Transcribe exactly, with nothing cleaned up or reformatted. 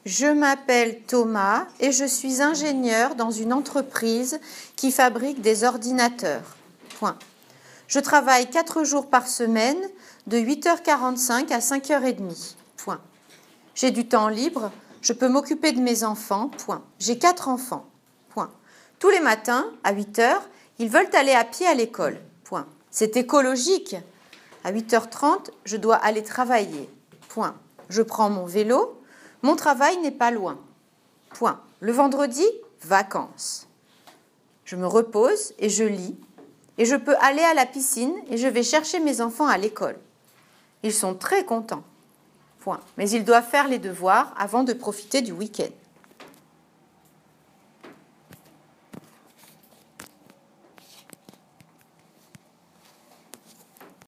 Je m'appelle Thomas et je suis ingénieur dans une entreprise qui fabrique des ordinateurs. Point. Je travaille quatre jours par semaine de huit heures quarante-cinq à cinq heures trente. Point. J'ai du temps libre, je peux m'occuper de mes enfants. Point. J'ai quatre enfants. Point. Tous les matins, à huit heures, ils veulent aller à pied à l'école. Point. C'est écologique. À huit heures trente, je dois aller travailler. Point. Je prends mon vélo. Mon travail n'est pas loin. Point. Le vendredi, vacances. Je me repose et je lis. Et je peux aller à la piscine et je vais chercher mes enfants à l'école. Ils sont très contents. Point. Mais ils doivent faire les devoirs avant de profiter du week-end.